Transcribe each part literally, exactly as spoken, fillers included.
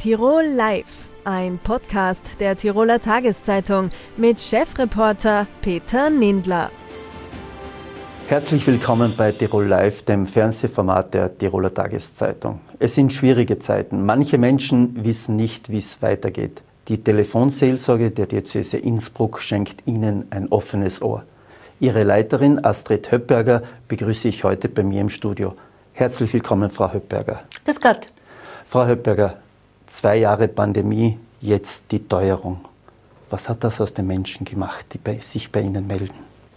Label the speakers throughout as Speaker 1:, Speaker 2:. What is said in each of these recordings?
Speaker 1: Tirol Live, ein Podcast der Tiroler Tageszeitung mit Chefreporter Peter Nindler.
Speaker 2: Herzlich willkommen bei Tirol Live, dem Fernsehformat der Tiroler Tageszeitung. Es sind schwierige Zeiten. Manche Menschen wissen nicht, wie es weitergeht. Die Telefonseelsorge der Diözese Innsbruck schenkt Ihnen ein offenes Ohr. Ihre Leiterin Astrid Höppberger begrüße ich heute bei mir im Studio. Herzlich willkommen, Frau Höppberger.
Speaker 3: Grüß Gott.
Speaker 2: Frau Höppberger, zwei Jahre Pandemie, jetzt die Teuerung. Was hat das aus den Menschen gemacht, die bei, sich bei Ihnen melden?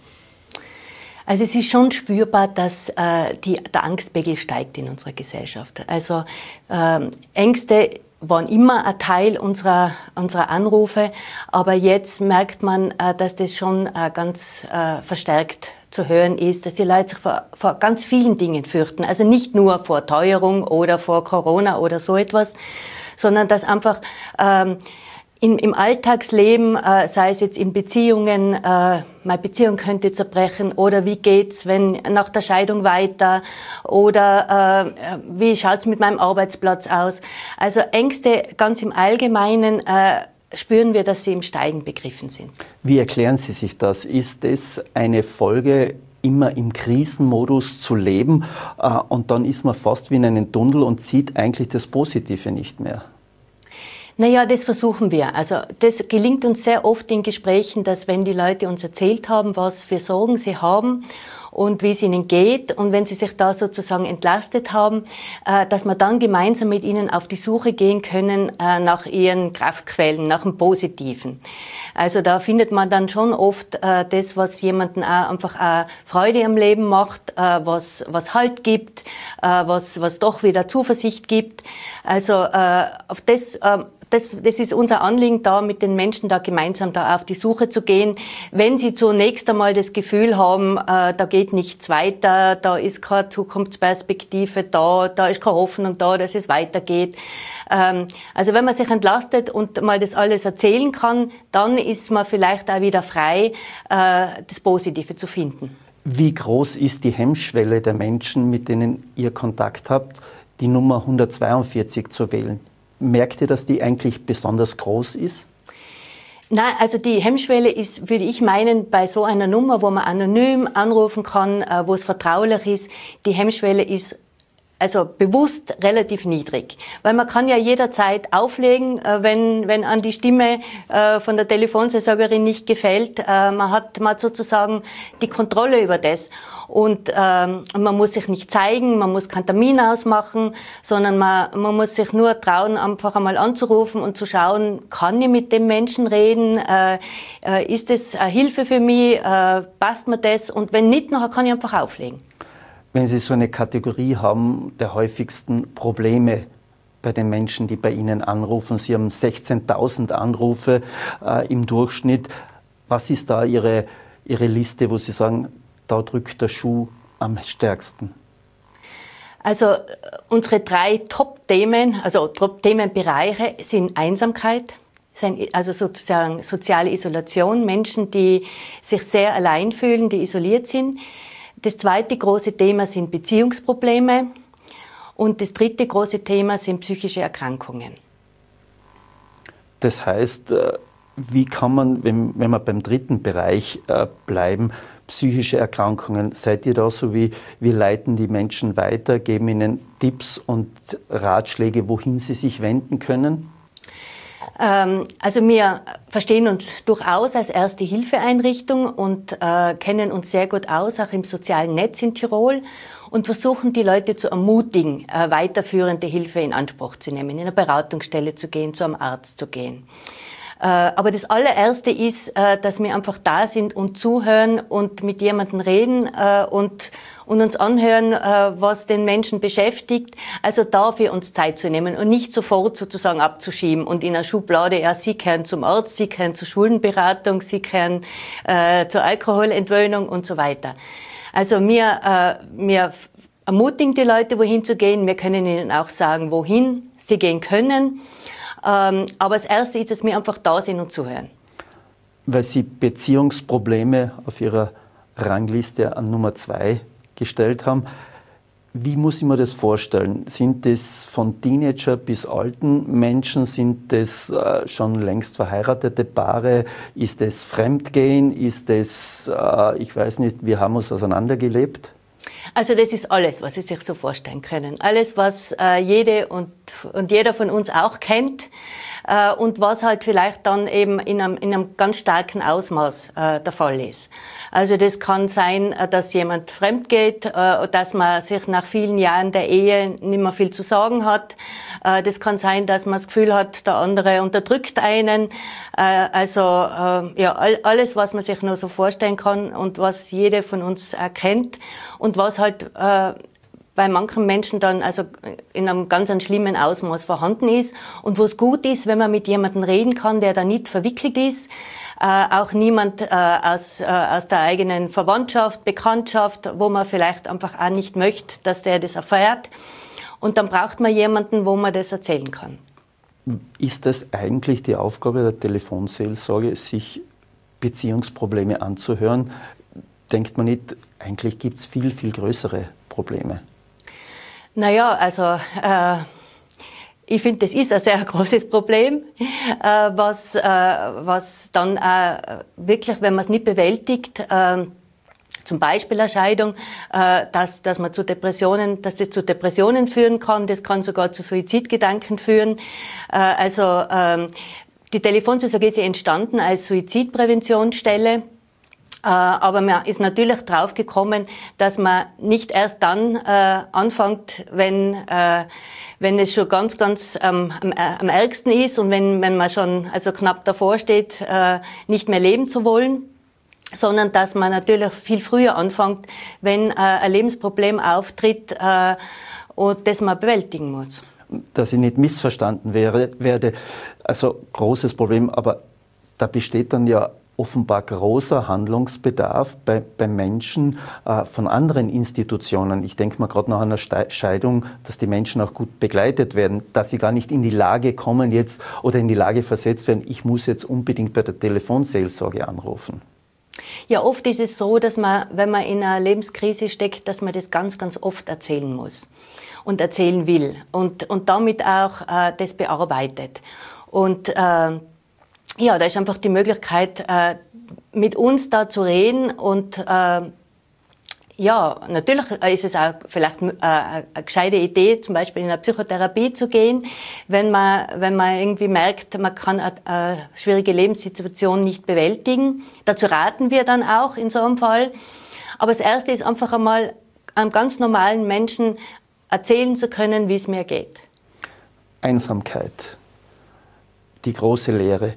Speaker 3: Also es ist schon spürbar, dass äh, die, der Angstpegel steigt in unserer Gesellschaft. Also äh, Ängste waren immer ein Teil unserer, unserer Anrufe, aber jetzt merkt man, äh, dass das schon äh, ganz äh, verstärkt zu hören ist, dass die Leute sich vor, vor ganz vielen Dingen fürchten. Also nicht nur vor Teuerung oder vor Corona oder so etwas, sondern dass einfach ähm, in, im Alltagsleben, äh, sei es jetzt in Beziehungen, äh, meine Beziehung könnte zerbrechen oder wie geht's, wenn nach der Scheidung weiter oder äh, wie schaut's mit meinem Arbeitsplatz aus. Also Ängste ganz im Allgemeinen äh, spüren wir, dass sie im Steigen begriffen sind.
Speaker 2: Wie erklären Sie sich das? Ist es eine Folge, immer im Krisenmodus zu leben äh, und dann ist man fast wie in einem Tunnel und sieht eigentlich das Positive nicht mehr?
Speaker 3: Naja, das versuchen wir. Also das gelingt uns sehr oft in Gesprächen, dass wenn die Leute uns erzählt haben, was für Sorgen sie haben und wie es ihnen geht und wenn sie sich da sozusagen entlastet haben, äh, dass wir dann gemeinsam mit ihnen auf die Suche gehen können äh, nach ihren Kraftquellen, nach dem Positiven. Also da findet man dann schon oft äh, das, was jemanden auch einfach auch Freude am Leben macht, äh, was, was Halt gibt, äh, was, was doch wieder Zuversicht gibt. Also äh, auf das äh, Das, das ist unser Anliegen, da mit den Menschen da gemeinsam da auf die Suche zu gehen. Wenn sie zunächst einmal das Gefühl haben, äh, da geht nichts weiter, da ist keine Zukunftsperspektive da, da ist keine Hoffnung da, dass es weitergeht. Ähm, also wenn man sich entlastet und mal das alles erzählen kann, dann ist man vielleicht auch wieder frei, äh, das Positive zu finden.
Speaker 2: Wie groß ist die Hemmschwelle der Menschen, mit denen ihr Kontakt habt, die Nummer hundertzweiundvierzig zu wählen? Merkt ihr, dass die eigentlich besonders groß ist?
Speaker 3: Nein, also die Hemmschwelle ist, würde ich meinen, bei so einer Nummer, wo man anonym anrufen kann, wo es vertraulich ist, die Hemmschwelle ist also bewusst relativ niedrig. Weil man kann ja jederzeit auflegen, wenn, wenn an die Stimme von der Telefonseelsorgerin nicht gefällt. Man hat, man hat sozusagen die Kontrolle über das. Und ähm, man muss sich nicht zeigen, man muss keinen Termin ausmachen, sondern man, man muss sich nur trauen, einfach einmal anzurufen und zu schauen, kann ich mit dem Menschen reden, äh, äh, ist das eine Hilfe für mich, äh, passt mir das? Und wenn nicht, nachher kann ich einfach auflegen.
Speaker 2: Wenn Sie so eine Kategorie haben der häufigsten Probleme bei den Menschen, die bei Ihnen anrufen, Sie haben sechzehntausend Anrufe äh, im Durchschnitt, was ist da Ihre, Ihre Liste, wo Sie sagen, da drückt der Schuh am stärksten?
Speaker 3: Also unsere drei Top-Themen, also Top-Themenbereiche sind Einsamkeit, also sozusagen soziale Isolation, Menschen, die sich sehr allein fühlen, die isoliert sind. Das zweite große Thema sind Beziehungsprobleme und das dritte große Thema sind psychische Erkrankungen.
Speaker 2: Das heißt, wie kann man, wenn, wenn wir beim dritten Bereich bleiben, psychische Erkrankungen, seid ihr da so wie, wir leiten die Menschen weiter, geben ihnen Tipps und Ratschläge, wohin sie sich wenden können?
Speaker 3: Ähm, also wir verstehen uns durchaus als Erste-Hilfe-Einrichtung und äh, kennen uns sehr gut aus, auch im sozialen Netz in Tirol und versuchen die Leute zu ermutigen, äh, weiterführende Hilfe in Anspruch zu nehmen, in eine Beratungsstelle zu gehen, zu einem Arzt zu gehen. Aber das allererste ist, dass wir einfach da sind und zuhören und mit jemandem reden und, und uns anhören, was den Menschen beschäftigt. Also dafür uns Zeit zu nehmen und nicht sofort sozusagen abzuschieben und in einer Schublade, ja, Sie gehören zum Arzt, Sie gehören zur Schuldenberatung, Sie gehören äh, zur Alkoholentwöhnung und so weiter. Also wir, äh, wir ermutigen die Leute, wohin zu gehen. Wir können ihnen auch sagen, wohin sie gehen können. Ähm, aber das Erste ist, dass wir einfach da sind und zuhören.
Speaker 2: Weil Sie Beziehungsprobleme auf Ihrer Rangliste an Nummer zwei gestellt haben, Wie muss ich mir das vorstellen? Sind das von Teenager bis alten Menschen? Sind das äh, schon längst verheiratete Paare? Ist das Fremdgehen? Ist das, äh, ich weiß nicht, wir haben uns auseinandergelebt?
Speaker 3: Also das ist alles, was Sie sich so vorstellen können. Alles, was äh, jede und, und jeder von uns auch kennt. Äh, und was halt vielleicht dann eben in einem, in einem ganz starken Ausmaß äh, der Fall ist. Also das kann sein, dass jemand fremd geht, äh, dass man sich nach vielen Jahren der Ehe nicht mehr viel zu sagen hat. Äh, das kann sein, dass man das Gefühl hat, der andere unterdrückt einen. Äh, also äh, ja, all, alles, was man sich nur so vorstellen kann und was jede von uns erkennt und was halt äh, bei manchen Menschen dann also in einem ganz einen schlimmen Ausmaß vorhanden ist und wo es gut ist, wenn man mit jemandem reden kann, der da nicht verwickelt ist, äh, auch niemand äh, aus, äh, aus der eigenen Verwandtschaft, Bekanntschaft, wo man vielleicht einfach auch nicht möchte, dass der das erfährt. Und dann braucht man jemanden, wo man das erzählen kann.
Speaker 2: Ist das eigentlich die Aufgabe der Telefonseelsorge, sich Beziehungsprobleme anzuhören? Denkt man nicht, eigentlich gibt es viel, viel größere Probleme?
Speaker 3: Naja, also äh, ich finde, das ist ein sehr großes Problem, äh, was, äh, was dann äh, wirklich, wenn man es nicht bewältigt, äh, zum Beispiel eine Scheidung, äh, dass, dass, man zu Depressionen, dass das zu Depressionen führen kann, das kann sogar zu Suizidgedanken führen. Äh, also äh, die Telefonseelsorge ist ja entstanden als Suizidpräventionsstelle. Äh, aber man ist natürlich drauf gekommen, dass man nicht erst dann äh, anfängt, wenn, äh, wenn es schon ganz, ganz ähm, am, äh, am ärgsten ist und wenn, wenn man schon also knapp davor steht, äh, nicht mehr leben zu wollen, sondern dass man natürlich viel früher anfängt, wenn äh, ein Lebensproblem auftritt äh, und das man bewältigen muss.
Speaker 2: Dass ich nicht missverstanden wäre, werde, also großes Problem, aber da besteht dann ja offenbar großer Handlungsbedarf bei, bei Menschen äh, von anderen Institutionen. Ich denke mal gerade nach einer Scheidung, dass die Menschen auch gut begleitet werden, dass sie gar nicht in die Lage kommen jetzt oder in die Lage versetzt werden, ich muss jetzt unbedingt bei der Telefonseelsorge anrufen.
Speaker 3: Ja, oft ist es so, dass man, wenn man in einer Lebenskrise steckt, dass man das ganz, ganz oft erzählen muss und erzählen will und, und damit auch äh, das bearbeitet. Und äh, ja, da ist einfach die Möglichkeit, äh, mit uns da zu reden und äh, ja, natürlich ist es auch vielleicht äh, eine gescheite Idee, zum Beispiel in eine Psychotherapie zu gehen, wenn man, wenn man irgendwie merkt, man kann eine, eine schwierige Lebenssituation nicht bewältigen. Dazu raten wir dann auch in so einem Fall. Aber das Erste ist einfach einmal einem ganz normalen Menschen erzählen zu können, wie es mir geht.
Speaker 2: Einsamkeit, die große Lehre.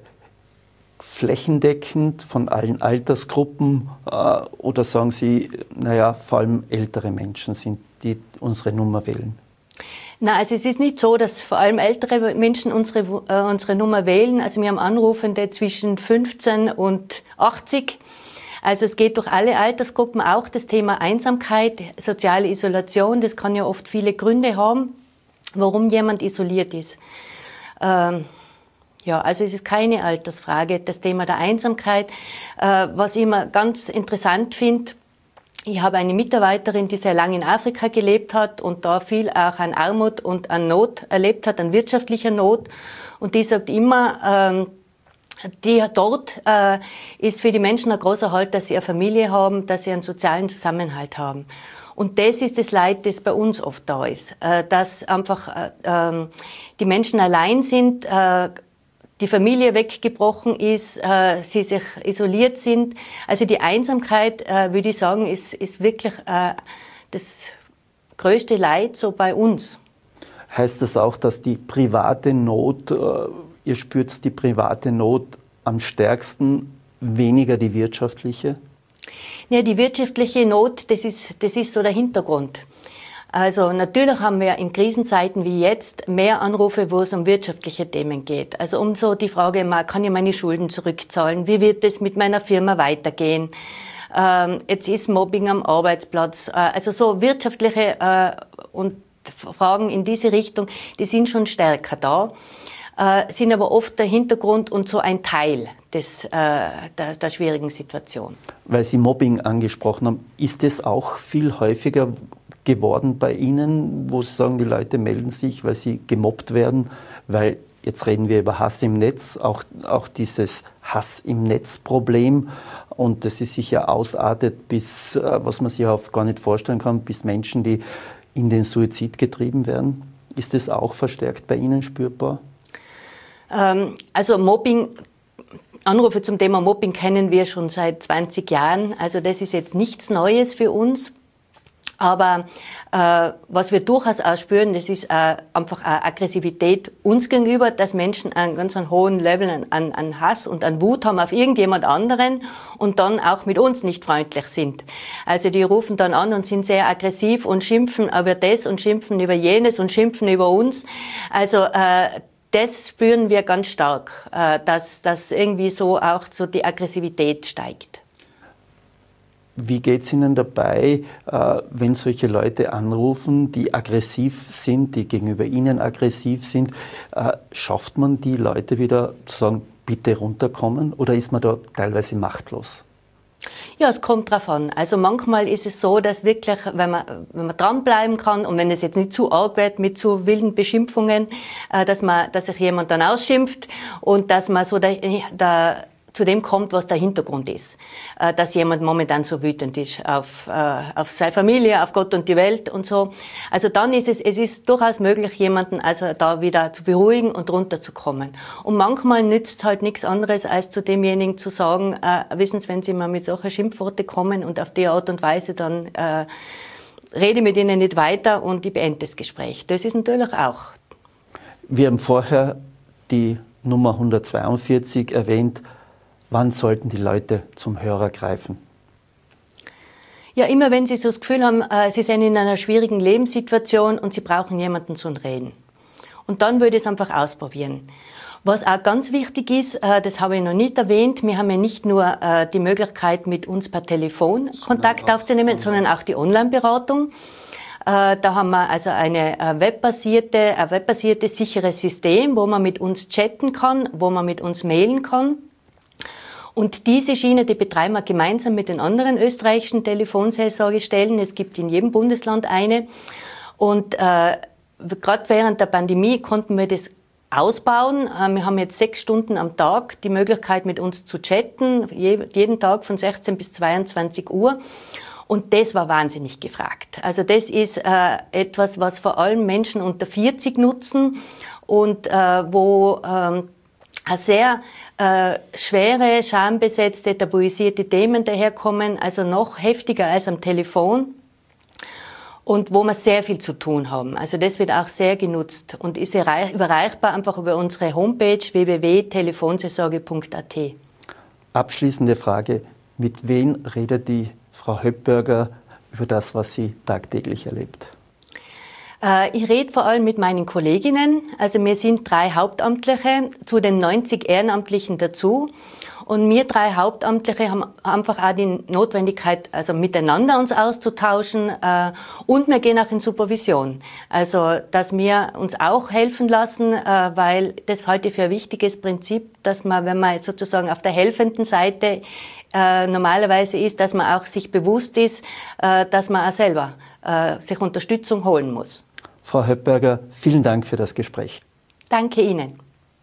Speaker 2: Flächendeckend von allen Altersgruppen äh, oder sagen Sie, naja, vor allem ältere Menschen sind, die unsere Nummer wählen?
Speaker 3: Nein, also es ist nicht so, dass vor allem ältere Menschen unsere, äh, unsere Nummer wählen. Also wir haben Anrufende zwischen fünfzehn und achtzig. Also es geht durch alle Altersgruppen, auch das Thema Einsamkeit, soziale Isolation. Das kann ja oft viele Gründe haben, warum jemand isoliert ist. Ähm, Ja, also es ist keine Altersfrage, das Thema der Einsamkeit. Äh, was ich immer ganz interessant finde, ich habe eine Mitarbeiterin, die sehr lange in Afrika gelebt hat und da viel auch an Armut und an Not erlebt hat, an wirtschaftlicher Not. Und die sagt immer, ähm, die dort äh, ist für die Menschen ein großer Halt, dass sie eine Familie haben, dass sie einen sozialen Zusammenhalt haben. Und das ist das Leid, das bei uns oft da ist, äh, dass einfach äh, äh, die Menschen allein sind, äh, die Familie weggebrochen ist, äh, sie sich isoliert sind. Also die Einsamkeit, äh, würde ich sagen, ist, ist wirklich äh, das größte Leid so bei uns.
Speaker 2: Heißt das auch, dass die private Not, äh, ihr spürt die private Not am stärksten, weniger die wirtschaftliche?
Speaker 3: Ja, die wirtschaftliche Not, das ist, das ist so der Hintergrund. Also natürlich haben wir in Krisenzeiten wie jetzt mehr Anrufe, wo es um wirtschaftliche Themen geht. Also um so die Frage, kann ich meine Schulden zurückzahlen? Wie wird es mit meiner Firma weitergehen? Ähm, jetzt ist Mobbing am Arbeitsplatz. Äh, also so wirtschaftliche äh, und Fragen in diese Richtung, die sind schon stärker da, äh, sind aber oft der Hintergrund und so ein Teil des, äh, der, der schwierigen Situation.
Speaker 2: Weil Sie Mobbing angesprochen haben, ist es auch viel häufiger, geworden bei Ihnen, wo Sie sagen, die Leute melden sich, weil sie gemobbt werden, weil jetzt reden wir über Hass im Netz, auch, auch dieses Hass im Netz-Problem, und das ist sicher ausartet bis, was man sich auch gar nicht vorstellen kann, bis Menschen, die in den Suizid getrieben werden. Ist das auch verstärkt bei Ihnen spürbar?
Speaker 3: Ähm, also Mobbing, Anrufe zum Thema Mobbing kennen wir schon seit zwanzig Jahren. Also das ist jetzt nichts Neues für uns. Aber äh, was wir durchaus auch spüren, das ist äh, einfach eine Aggressivität uns gegenüber, dass Menschen einen ganz einen hohen Level an, an Hass und an Wut haben auf irgendjemand anderen und dann auch mit uns nicht freundlich sind. Also die rufen dann an und sind sehr aggressiv und schimpfen über das und schimpfen über jenes und schimpfen über uns. Also äh, das spüren wir ganz stark, äh, dass, dass irgendwie so auch so die Aggressivität steigt.
Speaker 2: Wie geht es Ihnen dabei, äh, wenn solche Leute anrufen, die aggressiv sind, die gegenüber Ihnen aggressiv sind? Äh, schafft man die Leute wieder zu sagen, bitte runterkommen, oder ist man da teilweise machtlos?
Speaker 3: Ja, es kommt drauf an. Also manchmal ist es so, dass wirklich, wenn man, wenn man dranbleiben kann und wenn es jetzt nicht zu arg wird mit zu wilden Beschimpfungen, äh, dass man, dass sich jemand dann ausschimpft und dass man so der, der zu dem kommt, was der Hintergrund ist. Äh, dass jemand momentan so wütend ist auf, äh, auf seine Familie, auf Gott und die Welt und so. Also dann ist es, es ist durchaus möglich, jemanden also da wieder zu beruhigen und runterzukommen. Und manchmal nützt es halt nichts anderes, als zu demjenigen zu sagen, äh, wissen Sie, wenn Sie mal mit solchen Schimpfworten kommen und auf die Art und Weise, dann äh, rede mit Ihnen nicht weiter und ich beende das Gespräch. Das ist natürlich auch.
Speaker 2: Wir haben vorher die Nummer hundertzweiundvierzig erwähnt. Wann sollten die Leute zum Hörer greifen?
Speaker 3: Ja, immer wenn Sie so das Gefühl haben, äh, Sie sind in einer schwierigen Lebenssituation und Sie brauchen jemanden zum Reden. Und dann würde ich es einfach ausprobieren. Was auch ganz wichtig ist, äh, das habe ich noch nicht erwähnt, wir haben ja nicht nur äh, die Möglichkeit, mit uns per Telefon Kontakt aufzunehmen, sondern auch die Online-Beratung. Äh, da haben wir also eine äh, webbasierte, ein webbasiertes, sicheres System, wo man mit uns chatten kann, wo man mit uns mailen kann. Und diese Schiene, die betreiben wir gemeinsam mit den anderen österreichischen Telefonseelsorgestellen. Es gibt in jedem Bundesland eine. Und äh, gerade während der Pandemie konnten wir das ausbauen. Äh, wir haben jetzt sechs Stunden am Tag die Möglichkeit, mit uns zu chatten, je, jeden Tag von sechzehn bis zweiundzwanzig Uhr. Und das war wahnsinnig gefragt. Also das ist äh, etwas, was vor allem Menschen unter vierzig nutzen und äh, wo äh, eine sehr äh, schwere, schambesetzte, tabuisierte Themen daherkommen, also noch heftiger als am Telefon, und wo wir sehr viel zu tun haben. Also das wird auch sehr genutzt und ist überreichbar einfach über unsere Homepage w w w punkt telefonseelsorge punkt a t.
Speaker 2: Abschließende Frage: Mit wem redet die Frau Höppberger über das, was sie tagtäglich erlebt?
Speaker 3: Ich rede vor allem mit meinen Kolleginnen. Also wir sind drei Hauptamtliche zu den neunzig Ehrenamtlichen dazu. Und wir drei Hauptamtliche haben einfach auch die Notwendigkeit, also miteinander uns auszutauschen. Äh, und wir gehen auch in Supervision. Also, dass wir uns auch helfen lassen, äh, weil das halte ich für ein wichtiges Prinzip, dass man, wenn man sozusagen auf der helfenden Seite äh, normalerweise ist, dass man auch sich bewusst ist, äh, dass man auch selber äh, sich Unterstützung holen muss.
Speaker 2: Frau Höppberger, vielen Dank für das Gespräch.
Speaker 3: Danke Ihnen.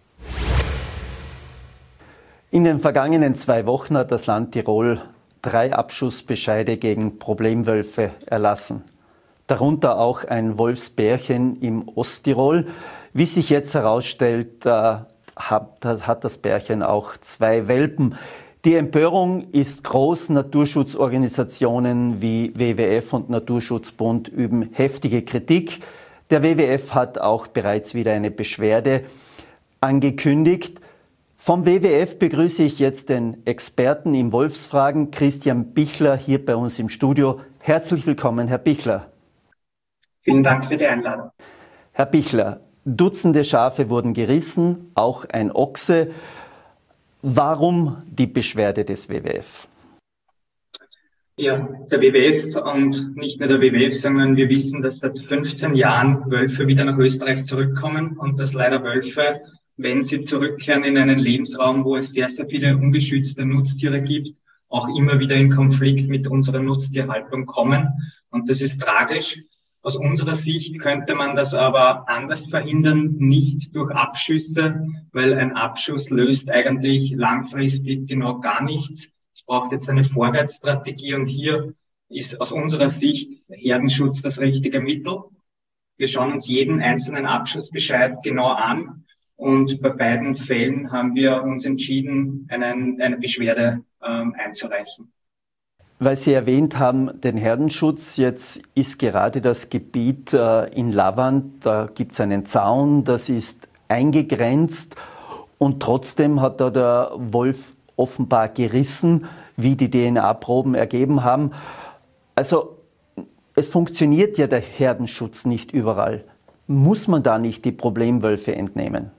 Speaker 2: In den vergangenen zwei Wochen hat das Land Tirol drei Abschussbescheide gegen Problemwölfe erlassen. Darunter auch ein Wolfsbärchen im Osttirol. Wie sich jetzt herausstellt, äh, hat, hat das Bärchen auch zwei Welpen. Die Empörung ist groß. Naturschutzorganisationen wie W W F und Naturschutzbund üben heftige Kritik. Der W W F hat auch bereits wieder eine Beschwerde angekündigt. Vom W W F begrüße ich jetzt den Experten im Wolfsfragen, Christian Bichler, hier bei uns im Studio. Herzlich willkommen, Herr Bichler.
Speaker 4: Vielen Dank für die Einladung.
Speaker 2: Herr Bichler, Dutzende Schafe wurden gerissen, auch ein Ochse. Warum die Beschwerde des W W F?
Speaker 4: Ja, der W W F und nicht nur der W W F, sondern wir wissen, dass seit fünfzehn Jahren Wölfe wieder nach Österreich zurückkommen und dass leider Wölfe, wenn sie zurückkehren in einen Lebensraum, wo es sehr, sehr viele ungeschützte Nutztiere gibt, auch immer wieder in Konflikt mit unserer Nutztierhaltung kommen. Und das ist tragisch. Aus unserer Sicht könnte man das aber anders verhindern, nicht durch Abschüsse, weil ein Abschuss löst eigentlich langfristig genau gar nichts. Es braucht jetzt eine Vorwärtsstrategie und hier ist aus unserer Sicht Herdenschutz das richtige Mittel. Wir schauen uns jeden einzelnen Abschussbescheid genau an und bei beiden Fällen haben wir uns entschieden, einen, eine Beschwerde ähm, einzureichen.
Speaker 2: Weil Sie erwähnt haben, den Herdenschutz, jetzt ist gerade das Gebiet äh, in Lavand, da gibt es einen Zaun, das ist eingegrenzt und trotzdem hat da der Wolf offenbar gerissen, wie die D N A-Proben ergeben haben. Also es funktioniert ja der Herdenschutz nicht überall. Muss man da nicht die Problemwölfe entnehmen?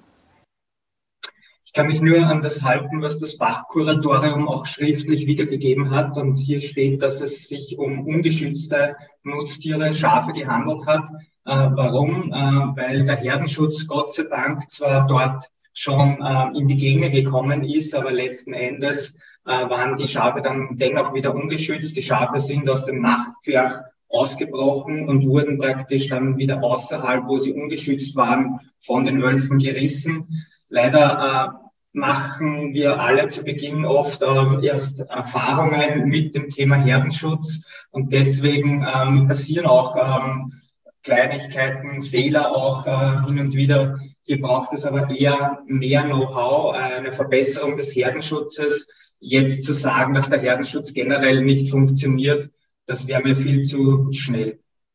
Speaker 4: Ich kann mich nur an das halten, was das Fachkuratorium auch schriftlich wiedergegeben hat. Und hier steht, dass es sich um ungeschützte Nutztiere, Schafe gehandelt hat. Äh, warum? Äh, weil der Herdenschutz Gott sei Dank zwar dort schon äh, in die Gänge gekommen ist, aber letzten Endes äh, waren die Schafe dann dennoch wieder ungeschützt. Die Schafe sind aus dem Nachtpferch ausgebrochen und wurden praktisch dann wieder außerhalb, wo sie ungeschützt waren, von den Wölfen gerissen. Leider äh, machen wir alle zu Beginn oft äh, erst Erfahrungen mit dem Thema Herdenschutz und deswegen ähm, passieren auch ähm, Kleinigkeiten, Fehler auch äh, hin und wieder. Hier braucht es aber eher mehr Know-how, eine Verbesserung des Herdenschutzes. Jetzt zu sagen, dass der Herdenschutz generell nicht funktioniert, das wäre mir viel zu schnell.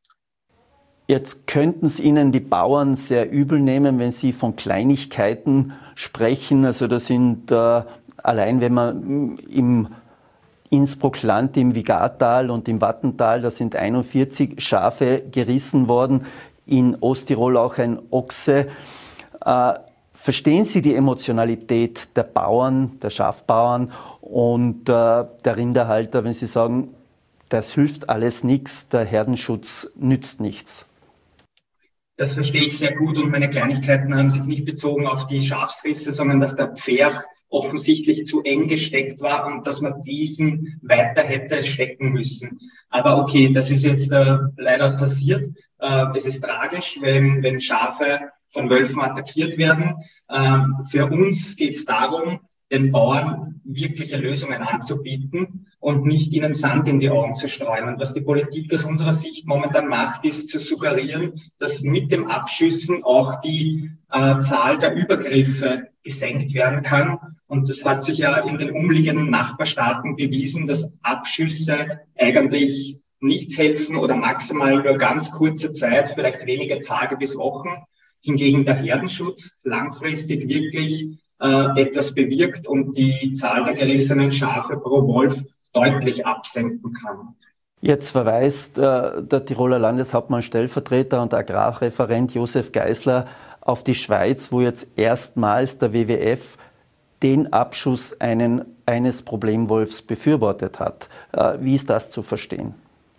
Speaker 2: Jetzt könnten es Ihnen die Bauern sehr übel nehmen, wenn Sie von Kleinigkeiten sprechen. Also das sind äh, allein, wenn man im Innsbruck-Land, im Vigartal und im Wattental, da sind einundvierzig Schafe gerissen worden, in Osttirol auch ein Ochse. Äh, verstehen Sie die Emotionalität der Bauern, der Schafbauern und äh, der Rinderhalter, wenn Sie sagen, das hilft alles nichts, der Herdenschutz nützt nichts?
Speaker 4: Das verstehe ich sehr gut und meine Kleinigkeiten haben sich nicht bezogen auf die Schafsrisse, sondern dass der Pferch offensichtlich zu eng gesteckt war und dass man diesen weiter hätte stecken müssen. Aber okay, das ist jetzt äh, leider passiert. Äh, es ist tragisch, wenn, wenn Schafe von Wölfen attackiert werden. Äh, für uns geht es darum, den Bauern wirkliche Lösungen anzubieten und nicht ihnen Sand in die Augen zu streuen. Und was die Politik aus unserer Sicht momentan macht, ist zu suggerieren, dass mit dem Abschüssen auch die äh, Zahl der Übergriffe gesenkt werden kann. Und das hat sich ja in den umliegenden Nachbarstaaten bewiesen, dass Abschüsse eigentlich nichts helfen oder maximal nur ganz kurze Zeit, vielleicht wenige Tage bis Wochen. Hingegen der Herdenschutz langfristig wirklich äh, etwas bewirkt und die Zahl der gerissenen Schafe pro Wolf deutlich absenken kann.
Speaker 2: Jetzt verweist äh, der Tiroler Landeshauptmann, Stellvertreter und Agrarreferent Josef Geisler auf die Schweiz, wo jetzt erstmals der W W F den Abschuss einen, eines Problemwolfs befürwortet hat. Äh, wie ist das zu verstehen?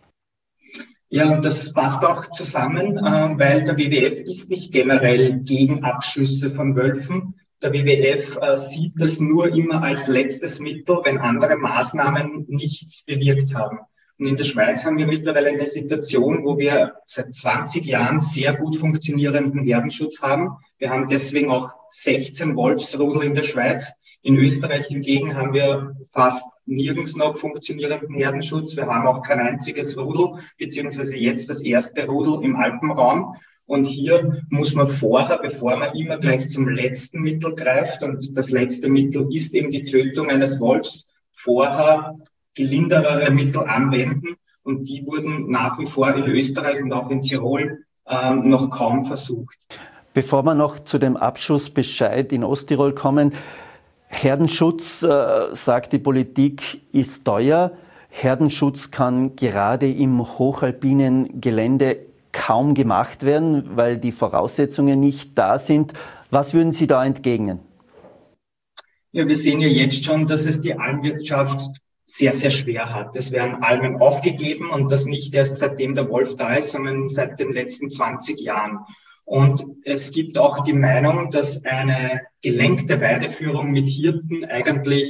Speaker 4: Ja, das passt auch zusammen, äh, weil der W W F ist nicht generell gegen Abschüsse von Wölfen. Der W W F äh, sieht das nur immer als letztes Mittel, wenn andere Maßnahmen nichts bewirkt haben. Und in der Schweiz haben wir mittlerweile eine Situation, wo wir seit zwanzig Jahren sehr gut funktionierenden Herdenschutz haben. Wir haben deswegen auch sechzehn Wolfsrudel in der Schweiz. In Österreich hingegen haben wir fast nirgends noch funktionierenden Herdenschutz. Wir haben auch kein einziges Rudel, beziehungsweise jetzt das erste Rudel im Alpenraum. Und hier muss man vorher, bevor man immer gleich zum letzten Mittel greift, und das letzte Mittel ist eben die Tötung eines Wolfs, vorher gelinderere Mittel anwenden. Und die wurden nach wie vor in Österreich und auch in Tirol ähm, noch kaum versucht.
Speaker 2: Bevor wir noch zu dem Abschussbescheid in Osttirol kommen, Herdenschutz, äh, sagt die Politik, ist teuer. Herdenschutz kann gerade im hochalpinen Gelände kaum gemacht werden, weil die Voraussetzungen nicht da sind. Was würden Sie da entgegnen?
Speaker 4: Ja, wir sehen ja jetzt schon, dass es die Almwirtschaft sehr, sehr schwer hat. Es werden Almen aufgegeben und das nicht erst seitdem der Wolf da ist, sondern seit den letzten zwanzig Jahren. Und es gibt auch die Meinung, dass eine gelenkte Weideführung mit Hirten eigentlich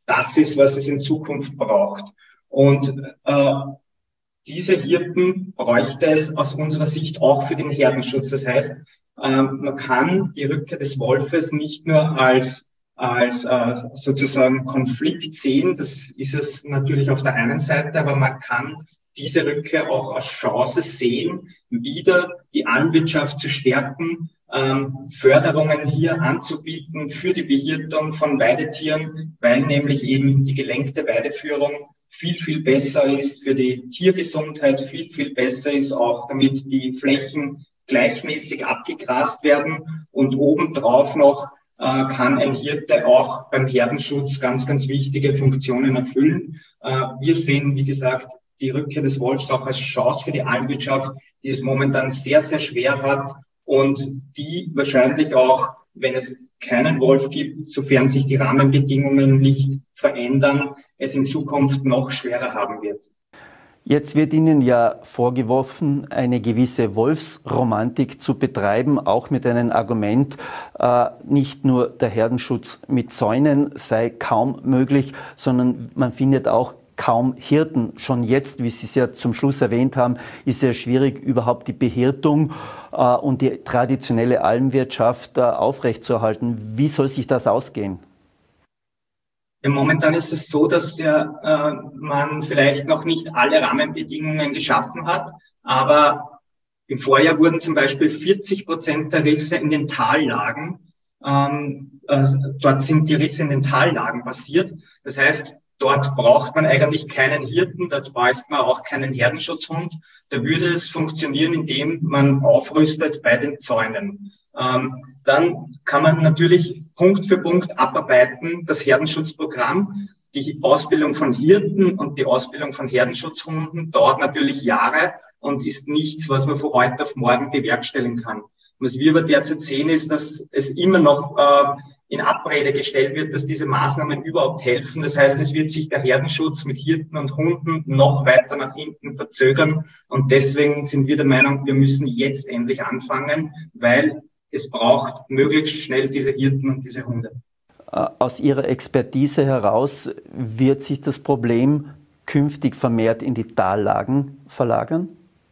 Speaker 4: das ist, was es in Zukunft braucht. Und äh, diese Hirten bräuchte es aus unserer Sicht auch für den Herdenschutz. Das heißt, äh, man kann die Rückkehr des Wolfes nicht nur als als äh, sozusagen Konflikt sehen. Das ist es natürlich auf der einen Seite, aber man kann diese Rückkehr auch als Chance sehen, wieder die Almwirtschaft zu stärken, ähm, Förderungen hier anzubieten für die Behirtung von Weidetieren, weil nämlich eben die gelenkte Weideführung viel, viel besser ist für die Tiergesundheit, viel, viel besser ist auch, damit die Flächen gleichmäßig abgegrast werden und obendrauf noch kann ein Hirte auch beim Herdenschutz ganz, ganz wichtige Funktionen erfüllen. Wir sehen, wie gesagt, die Rückkehr des Wolfs auch als Chance für die Almwirtschaft, die es momentan sehr, sehr schwer hat und die wahrscheinlich auch, wenn es keinen Wolf gibt, sofern sich die Rahmenbedingungen nicht verändern, es in Zukunft noch schwerer haben wird.
Speaker 2: Jetzt wird Ihnen ja vorgeworfen, eine gewisse Wolfsromantik zu betreiben, auch mit einem Argument, äh, nicht nur der Herdenschutz mit Zäunen sei kaum möglich, sondern man findet auch kaum Hirten. Schon jetzt, wie Sie es ja zum Schluss erwähnt haben, ist es ja schwierig, überhaupt die Behirtung äh, und die traditionelle Almwirtschaft äh, aufrechtzuerhalten. Wie soll sich das ausgehen?
Speaker 4: Ja, momentan ist es so, dass ja, äh, man vielleicht noch nicht alle Rahmenbedingungen geschaffen hat, aber im Vorjahr wurden zum Beispiel vierzig Prozent der Risse in den Tallagen, ähm, äh, dort sind die Risse in den Tallagen passiert. Das heißt, dort braucht man eigentlich keinen Hirten, dort braucht man auch keinen Herdenschutzhund. Da würde es funktionieren, indem man aufrüstet bei den Zäunen. Ähm, dann kann man natürlich Punkt für Punkt abarbeiten, das Herdenschutzprogramm. Die Ausbildung von Hirten und die Ausbildung von Herdenschutzhunden dauert natürlich Jahre und ist nichts, was man von heute auf morgen bewerkstelligen kann. Was wir aber derzeit sehen, ist, dass es immer noch äh, in Abrede gestellt wird, dass diese Maßnahmen überhaupt helfen. Das heißt, es wird sich der Herdenschutz mit Hirten und Hunden noch weiter nach hinten verzögern. Und deswegen sind wir der Meinung, wir müssen jetzt endlich anfangen, weil es braucht möglichst schnell diese Hirten und diese Hunde.
Speaker 2: Aus Ihrer Expertise heraus wird sich das Problem künftig vermehrt in die Tallagen verlagern?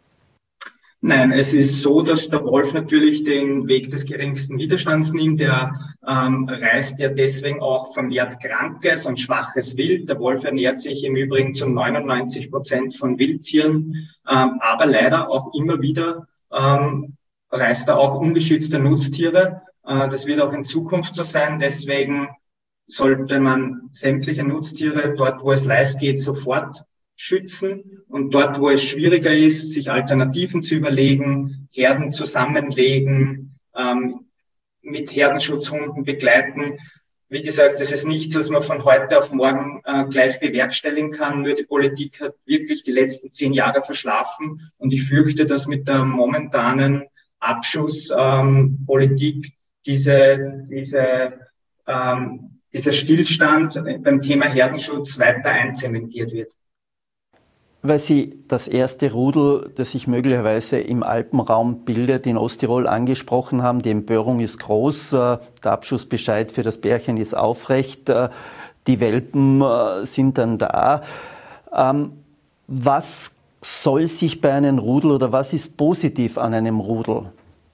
Speaker 4: Nein, es ist so, dass der Wolf natürlich den Weg des geringsten Widerstands nimmt. Er ähm, reißt ja deswegen auch vermehrt krankes und schwaches Wild. Der Wolf ernährt sich im Übrigen zu neunundneunzig Prozent von Wildtieren, ähm, aber leider auch immer wieder ähm, reißt er auch ungeschützte Nutztiere. Äh, das wird auch in Zukunft so sein. Deswegen sollte man sämtliche Nutztiere dort, wo es leicht geht, sofort schützen und dort, wo es schwieriger ist, sich Alternativen zu überlegen, Herden zusammenlegen, ähm, mit Herdenschutzhunden begleiten. Wie gesagt, das ist nichts, was man von heute auf morgen äh, gleich bewerkstelligen kann. Nur die Politik hat wirklich die letzten zehn Jahre verschlafen und ich fürchte, dass mit der momentanen Abschusspolitik ähm, diese, diese, ähm, dieser Stillstand beim Thema Herdenschutz weiter einzementiert wird.
Speaker 2: Weil Sie das erste Rudel, das sich möglicherweise im Alpenraum bildet, in Osttirol angesprochen haben. Die Empörung ist groß, der Abschussbescheid für das Pärchen ist aufrecht, die Welpen sind dann da. Was soll sich bei einem Rudel oder was ist positiv an einem Rudel?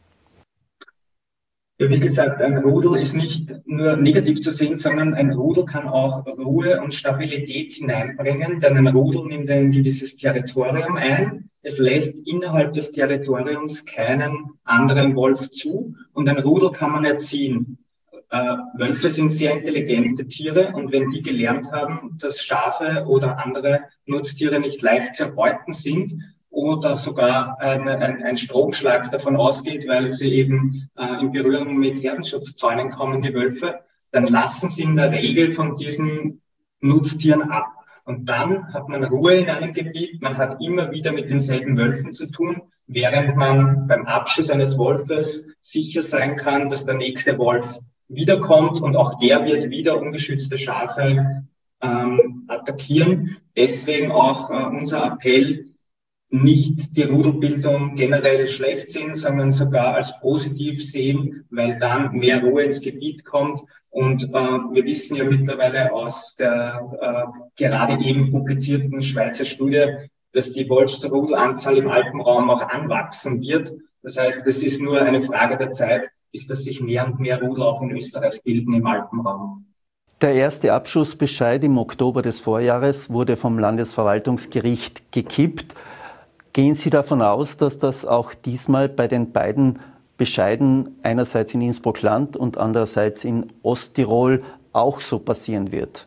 Speaker 4: Ja, wie gesagt, ein Rudel ist nicht nur negativ zu sehen, sondern ein Rudel kann auch Ruhe und Stabilität hineinbringen, denn ein Rudel nimmt ein gewisses Territorium ein. Es lässt innerhalb des Territoriums keinen anderen Wolf zu und ein Rudel kann man erziehen. Äh, Wölfe sind sehr intelligente Tiere und wenn die gelernt haben, dass Schafe oder andere Nutztiere nicht leicht zu erbeuten sind, oder sogar ein, ein, ein Stromschlag davon ausgeht, weil sie eben äh, in Berührung mit Herdenschutzzäunen kommen, die Wölfe, dann lassen sie in der Regel von diesen Nutztieren ab. Und dann hat man Ruhe in einem Gebiet, man hat immer wieder mit denselben Wölfen zu tun, während man beim Abschuss eines Wolfes sicher sein kann, dass der nächste Wolf wiederkommt und auch der wird wieder ungeschützte Schafe ähm, attackieren. Deswegen auch äh, unser Appell, nicht die Rudelbildung generell schlecht sehen, sondern sogar als positiv sehen, weil dann mehr Ruhe ins Gebiet kommt. Und äh, wir wissen ja mittlerweile aus der äh, gerade eben publizierten Schweizer Studie, dass die Wolfsrudelanzahl im Alpenraum auch anwachsen wird. Das heißt, es ist nur eine Frage der Zeit, bis dass sich mehr und mehr Rudel auch in Österreich bilden im Alpenraum.
Speaker 2: Der erste Abschussbescheid im Oktober des Vorjahres wurde vom Landesverwaltungsgericht gekippt. Gehen Sie davon aus, dass das auch diesmal bei den beiden Bescheiden, einerseits in Innsbruck-Land und andererseits in Osttirol, auch so passieren wird?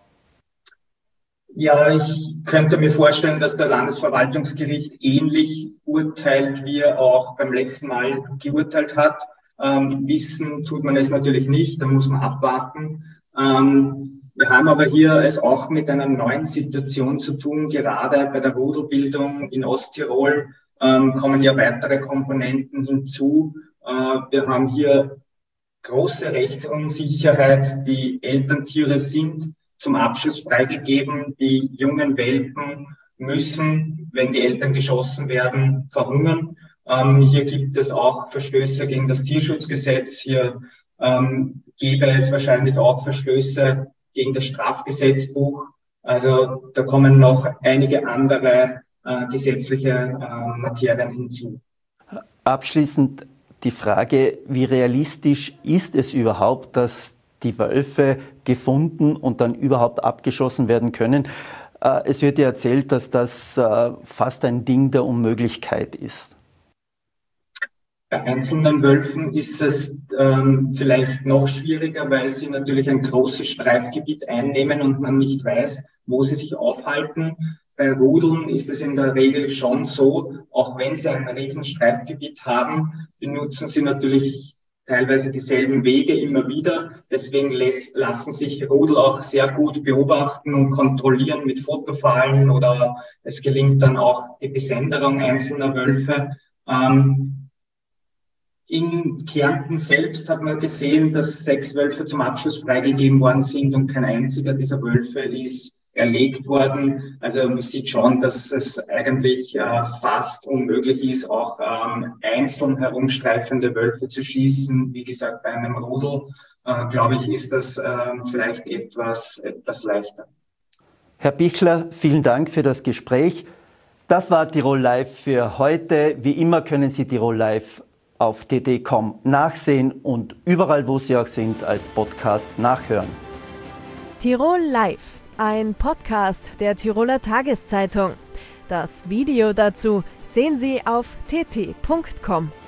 Speaker 4: Ja, ich könnte mir vorstellen, dass der Landesverwaltungsgericht ähnlich urteilt, wie er auch beim letzten Mal geurteilt hat. Ähm, wissen tut man es natürlich nicht, da muss man abwarten. Ähm, wir haben aber hier es auch mit einer neuen Situation zu tun. Gerade bei der Rudelbildung in Osttirol ähm, kommen ja weitere Komponenten hinzu. Äh, wir haben hier große Rechtsunsicherheit. Die Elterntiere sind zum Abschuss freigegeben. Die jungen Welpen müssen, wenn die Eltern geschossen werden, verhungern. Ähm, hier gibt es auch Verstöße gegen das Tierschutzgesetz. Hier ähm, gäbe es wahrscheinlich auch Verstöße gegen das Strafgesetzbuch. Also da kommen noch einige andere äh, gesetzliche äh, Materien hinzu.
Speaker 2: Abschließend die Frage, wie realistisch ist es überhaupt, dass die Wölfe gefunden und dann überhaupt abgeschossen werden können? Äh, es wird ja erzählt, dass das äh, fast ein Ding der Unmöglichkeit ist.
Speaker 4: Bei einzelnen Wölfen ist es ähm, vielleicht noch schwieriger, weil sie natürlich ein großes Streifgebiet einnehmen und man nicht weiß, wo sie sich aufhalten. Bei Rudeln ist es in der Regel schon so, auch wenn sie ein riesen Streifgebiet haben, benutzen sie natürlich teilweise dieselben Wege immer wieder. Deswegen lässt, lassen sich Rudel auch sehr gut beobachten und kontrollieren mit Fotofallen oder es gelingt dann auch die Besenderung einzelner Wölfe. Ähm, In Kärnten selbst hat man gesehen, dass sechs Wölfe zum Abschuss freigegeben worden sind und kein einziger dieser Wölfe ist erlegt worden. Also man sieht schon, dass es eigentlich äh, fast unmöglich ist, auch ähm, einzeln herumstreifende Wölfe zu schießen. Wie gesagt, bei einem Rudel, äh, glaube ich, ist das äh, vielleicht etwas, etwas leichter.
Speaker 2: Herr Bichler, vielen Dank für das Gespräch. Das war Tirol Live für heute. Wie immer können Sie Tirol Live auf t t punkt com nachsehen und überall, wo Sie auch sind, als Podcast nachhören.
Speaker 1: Tirol Live, ein Podcast der Tiroler Tageszeitung. Das Video dazu sehen Sie auf t t punkt com.